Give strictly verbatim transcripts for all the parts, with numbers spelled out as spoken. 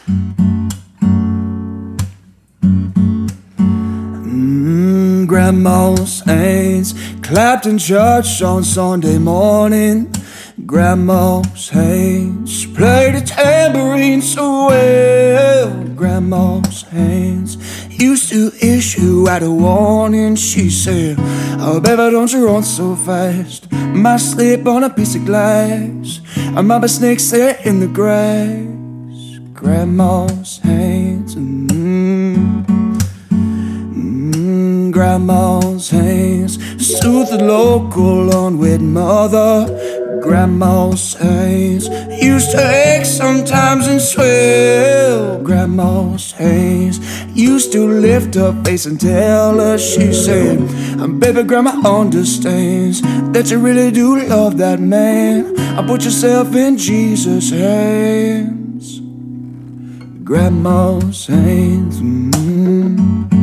Mm, Grandma's hands clapped in church on Sunday morning. Grandma's hands played the tambourine so well. Grandma's hands used to issue out a warning. She said, "Oh, baby, don't you run so fast. Might slip on a piece of glass. I might be snakes there in the grass." Grandma's hands, mm, mm, Grandma's hands soothe the local unwed mother. Grandma's hands used to ache sometimes and swell. Grandma's hands used to lift her face and tell her, she said, "Baby, Grandma understands that you really do love that man. I put yourself in Jesus' hands." Grandma's hands, mm.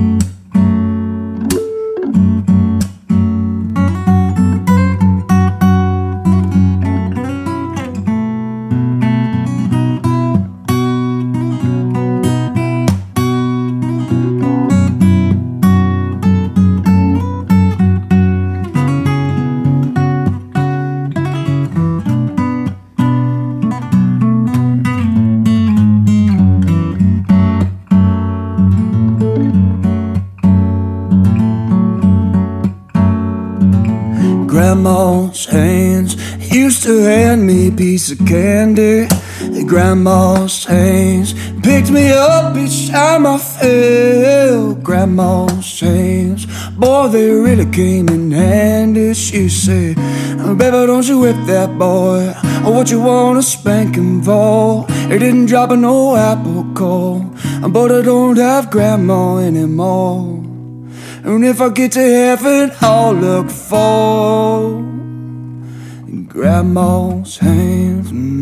Grandma's hands used to hand me a piece of candy. Grandma's hands picked me up each time I fell. Grandma's hands, boy, they really came in handy. She said, "Baby, don't you whip that boy, or what you wanna spank him for? He didn't drop a no apple core, but I don't have Grandma anymore. And if I get to heaven, I'll look for Grandma's hands."